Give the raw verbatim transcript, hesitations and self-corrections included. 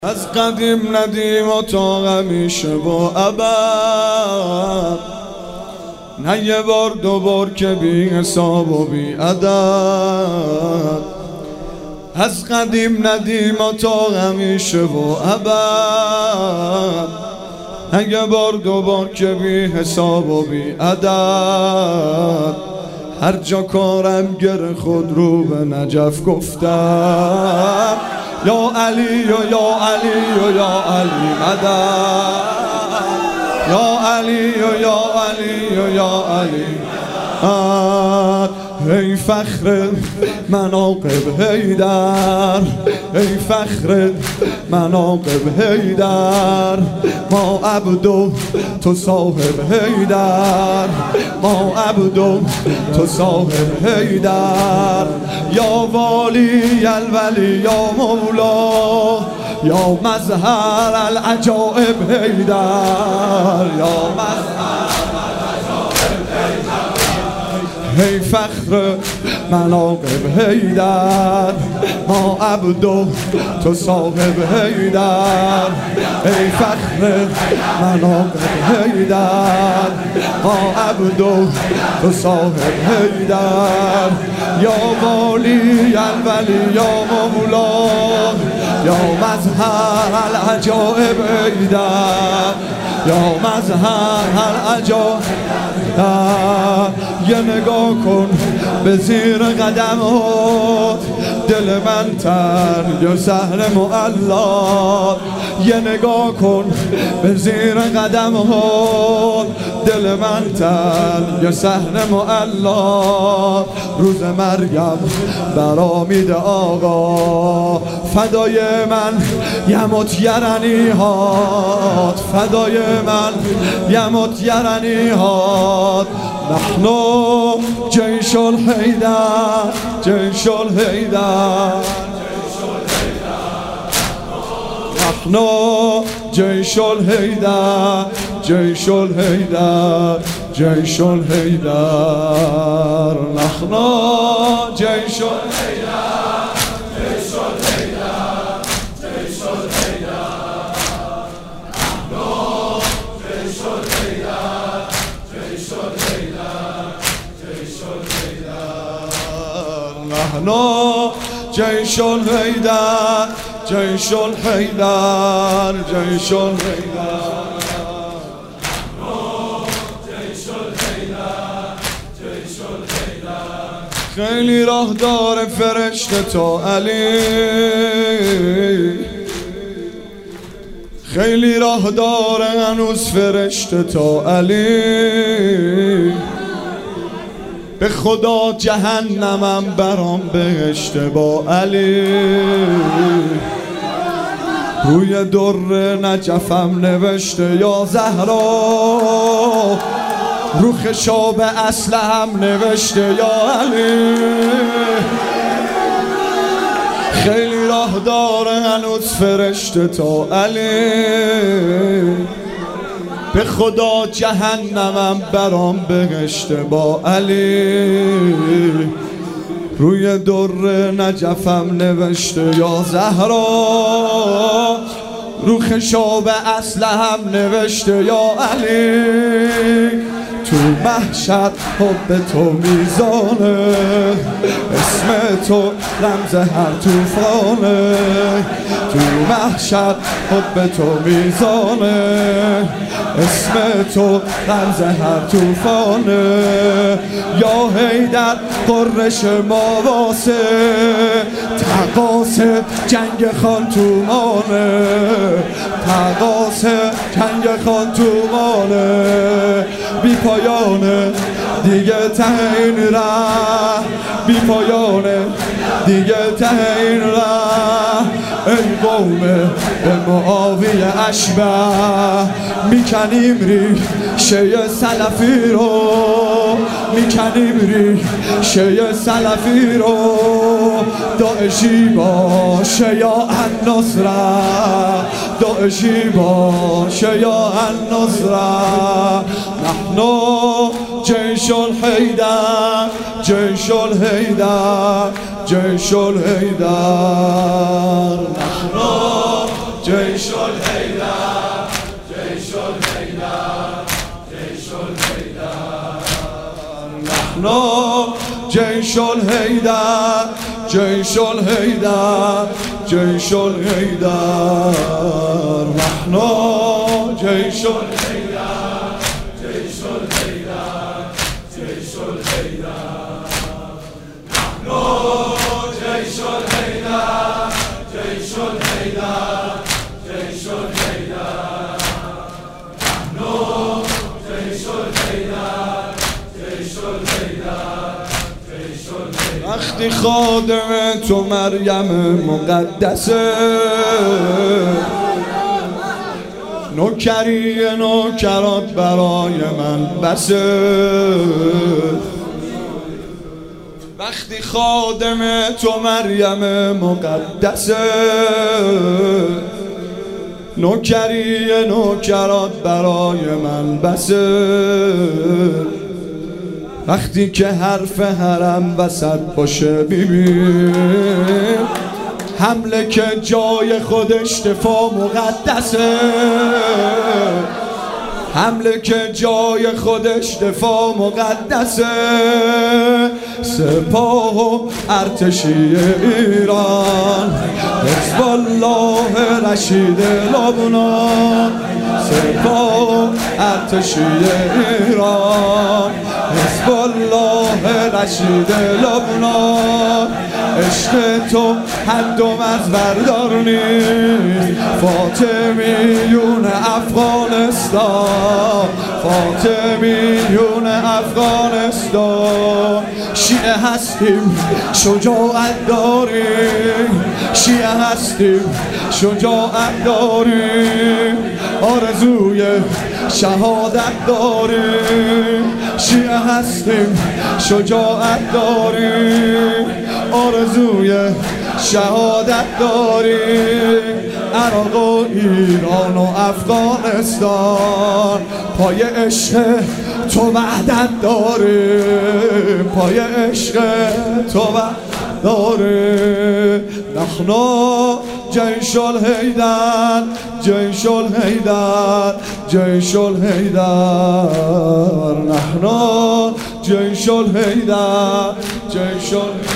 از قدیم ندیم و تا همیشه و ابد، نه یه بار دو بار که بی حساب و بی عدد. از قدیم ندیم و تا همیشه و ابد، نه یه بار دو بار که بی حساب و بی عدد. هر جا کارم گر خود رو به نجف گفتم، یا علی و یا علی و یا علی مدد، یا علی و یا علی و یا علی مدد. ای فخر مناقب حیدر، ای فخر مناقب حیدر، ما عبدو تو صاحب حیدر، ما عبدو تو صاحب حیدر. یا والی الولی یا مولا، یا مظهر العجائب حیدر، یا مظهر ای فخر مناقب حیدر، ما عبدو تو صاحب حیدر. ای فخر مناقب حیدر، ما عبدو تو صاحب حیدر. یا والی الولی یا مولا، یا مظهر العجائب حیدر، یا مظهر العجائب. یه نگاه کن به زیر قدمات، دل من تر یا سهر معلا. یه نگاه کن به زیر قدمات، دل من تر یا سهر معلا. روز مرگم برآمید آقا، فدای من یمت یرنی هات، فدای من یمت یرنی هات. نحنو جیش الحیدر، جیش الحیدر، نحنو جیش الحیدر، جیش الحیدر، جیش الحیدر. نحنو جیش الحیدر، جیش الحیدر، جیش الحیدر. نحنو جیش الحیدر، جیش الحیدر، جیش الحیدر. نحنو جیش الحیدر، جیش الحیدر، جیش الحیدر. خیلی راه داره فرشته تا علی، خیلی راه داره هنوز فرشته تا علی. به خدا جهنمم برام بهشت با علی. روی در نجفم نوشته یا زهرا، رو خشاب اصل هم نوشته یا علی. خیلی راه داره هنوز فرشته تا علی. به خدا جهنمم برام بهشت با علی. روی در نجفم نوشته یا زهرا، رو خشاب اصل هم نوشته یا علی. تو محشر حب تو میزانه، اسم تو رمز هر توفانه. تو محشر حب تو میزانه، اسم تو رمز هر توفانه. یا حیدر قرش ما واسه، تقاس جنگ خان تو مانه، تقاس جنگ خان تو مانه. بی پایانه دیگه ته این ره، بی پایانه دیگه ته این ره. ای قوم به معاویه اشبه، میکنیم ریشه سلفی رو، میکنیم ریشه سلفی رو. داعشی باشه یا النصره، داعشی باشه یا النصره. نحنو جیش الحیدر، جیش الحیدر، جیش الحیدر. نحنو جيش الحيدر جيش الحيدر جيش الحيدر نحن جيش الحيدر جيش الحيدر جيش الحيدر نحن جيش الحيدر جيش الحيدر جيش الحيدر نحن جيش الحيدر جيش الحيدر جيش الحيدر نحن جيش الحيدر جيش الحيدر جيش الحيدر وقتی خادم تو مریم مقدسه نوکری نوکرات برای من بسه وقتی خادم تو مریم مقدسه نوکری نوکرات برای من بسه وقتی که حرف حرم وسط باشه ببین حمله که جای خودش دفاع مقدسه حمله که جای خودش دفاع مقدسه سپاه و ارتشی ایران حزب الله رشید لبنان سپاه و ارتشی ایران حزب الله رشید لبنان عشق تو حد و مزبردار نیست فاطمیون افغانستان فاطمیون افغانستان شیعه هستیم شجاعت داریم شیعه هستیم شجاعت داریم آرزوی شهادت داریم شیعه هستیم شجاعت داریم آرزوی شهادت داریم عراق و ایران و افغانستان پای عشق تو وحدت داریم پای عشق تو وحدت داریم نحن جيش الحيدر جيش الحيدر جيش الحيدر نحن جيش الحيدر جيش الحيدر